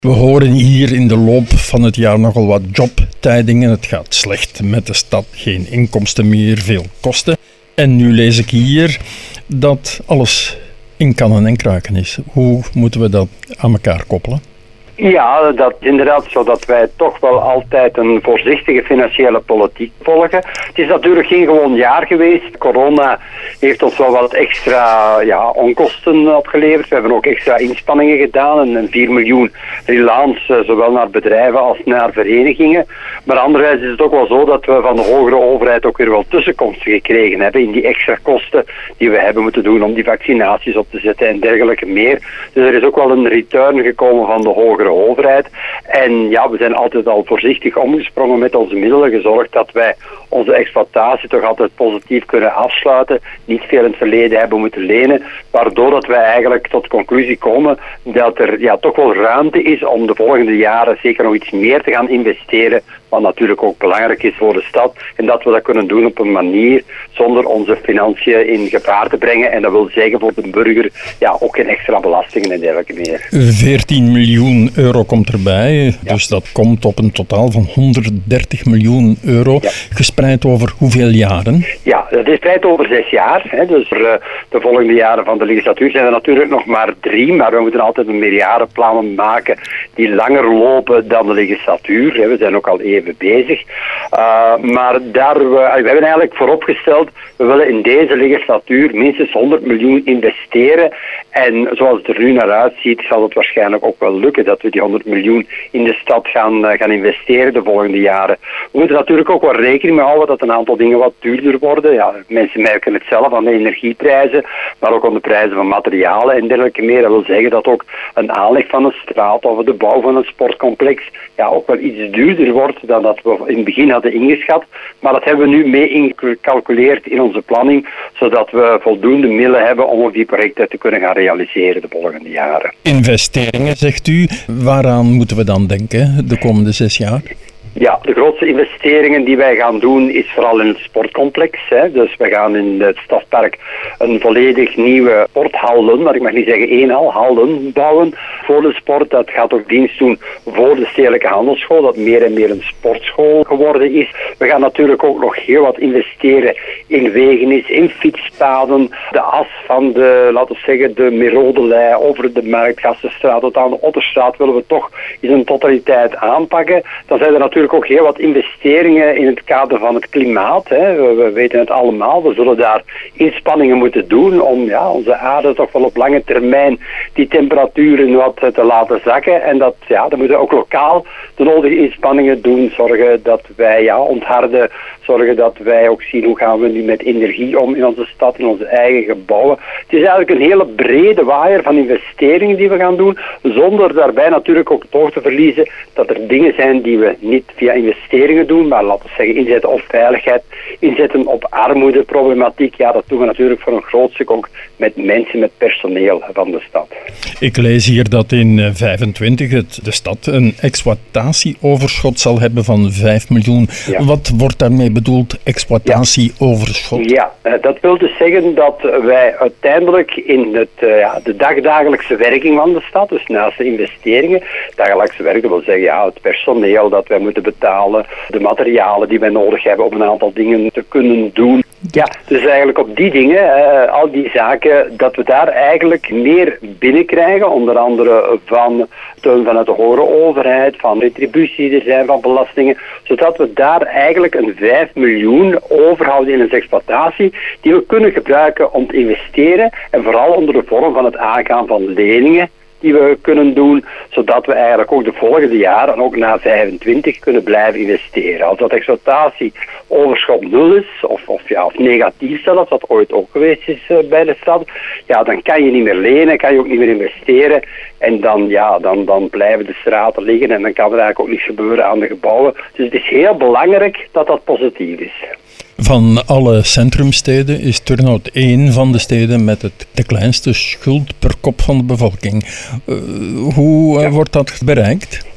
We horen hier in de loop van het jaar nogal wat jobtijdingen. Het gaat slecht met de stad, geen inkomsten meer, veel kosten. En nu lees ik hier dat alles in kannen en kruiken is. Hoe moeten we dat aan elkaar koppelen? Ja, dat is inderdaad zo dat wij toch wel altijd een voorzichtige financiële politiek volgen. Het is natuurlijk geen gewoon jaar geweest. Corona heeft ons wel wat extra onkosten opgeleverd. We hebben ook extra inspanningen gedaan. En 4 miljoen relance, zowel naar bedrijven als naar verenigingen. Maar anderzijds is het ook wel zo dat we van de hogere overheid ook weer wel tussenkomsten gekregen hebben in die extra kosten die we hebben moeten doen om die vaccinaties op te zetten en dergelijke meer. Dus er is ook wel een return gekomen van de hogere overheid. En ja, we zijn altijd al voorzichtig omgesprongen met onze middelen, gezorgd dat wij onze exploitatie toch altijd positief kunnen afsluiten, niet veel in het verleden hebben moeten lenen, waardoor dat wij eigenlijk tot de conclusie komen dat er toch wel ruimte is om de volgende jaren zeker nog iets meer te gaan investeren, wat natuurlijk ook belangrijk is voor de stad, en dat we dat kunnen doen op een manier zonder onze financiën in gevaar te brengen. En dat wil zeggen voor de burger ook geen extra belastingen en dergelijke meer. 14 miljoen euro komt erbij, dus dat komt op een totaal van 130 miljoen euro, gespreid over hoeveel jaren? Ja, dat is gespreid over 6 jaar. Dus de volgende jaren van de legislatuur zijn er natuurlijk nog maar 3, maar we moeten altijd een meerjarenplannen maken die langer lopen dan de legislatuur. We zijn ook al even bezig. Maar we hebben eigenlijk vooropgesteld, we willen in deze legislatuur minstens 100 miljoen investeren. En zoals het er nu naar uitziet, zal het waarschijnlijk ook wel lukken dat we die 100 miljoen in de stad gaan investeren de volgende jaren. We moeten natuurlijk ook wel rekening mee houden dat een aantal dingen wat duurder worden. Ja, mensen merken het zelf aan de energieprijzen, maar ook aan de prijzen van materialen en dergelijke meer. Dat wil zeggen dat ook een aanleg van een straat of de bouw van een sportcomplex ook wel iets duurder wordt dan dat we in het begin hadden ingeschat. Maar dat hebben we nu mee ingecalculeerd in onze planning, zodat we voldoende middelen hebben om ook die projecten te kunnen gaan realiseren de volgende jaren. Investeringen, zegt u. Waaraan moeten we dan denken de komende 6 jaar? Ja, de grootste investeringen die wij gaan doen is vooral in het sportcomplex. Dus we gaan in het Stadspark een volledig nieuwe sporthallen, maar ik mag niet zeggen 1 hallen bouwen voor de sport. Dat gaat ook dienst doen voor de Stedelijke Handelsschool, dat meer en meer een sportschool geworden is. We gaan natuurlijk ook nog heel wat investeren in wegenis, in fietspaden, de as van de Merodelij over de Marktgassenstraat tot aan de Otterstraat willen we toch in zijn totaliteit aanpakken. Dan zijn er natuurlijk ook heel wat investeringen in het kader van het klimaat. We weten het allemaal. We zullen daar inspanningen moeten doen om onze aarde toch wel op lange termijn die temperaturen wat te laten zakken. En dan moeten we ook lokaal de nodige inspanningen doen. Zorgen dat wij ontharden. Zorgen dat wij ook zien hoe gaan we nu met energie om in onze stad, in onze eigen gebouwen. Het is eigenlijk een hele brede waaier van investeringen die we gaan doen, zonder daarbij natuurlijk ook het oog te verliezen dat er dingen zijn die we niet via investeringen doen, maar laten we zeggen inzetten op veiligheid, inzetten op armoedeproblematiek. Ja, dat doen we natuurlijk voor een groot stuk ook met mensen, met personeel van de stad. Ik lees hier dat in 2025 de stad een exploitatieoverschot zal hebben van 5 miljoen. Ja. Wat wordt daarmee bedoeld, exploitatieoverschot? Ja, dat wil dus zeggen dat wij uiteindelijk in de dagdagelijkse werking van de stad, dus naast de investeringen, dagelijkse werk, dat wil zeggen het personeel dat wij moeten betalen, de materialen die wij nodig hebben om een aantal dingen te kunnen doen. Ja, dus eigenlijk op die dingen, al die zaken, dat we daar eigenlijk meer binnenkrijgen, onder andere van steun vanuit de hogere overheid, van retributie die er zijn, van belastingen, zodat we daar eigenlijk een 5 miljoen overhouden in onze exploitatie, die we kunnen gebruiken om te investeren en vooral onder de vorm van het aangaan van leningen die we kunnen doen, zodat we eigenlijk ook de volgende jaren en ook na 25 kunnen blijven investeren. Als dat exploitatieoverschot 0 is, of negatief zelfs, wat ooit ook geweest is bij de stad, dan kan je niet meer lenen, kan je ook niet meer investeren en dan blijven de straten liggen en dan kan er eigenlijk ook niets gebeuren aan de gebouwen. Dus het is heel belangrijk dat dat positief is. Van alle centrumsteden is Turnhout 1 van de steden met de kleinste schuld per kop van de bevolking. Hoe wordt dat bereikt?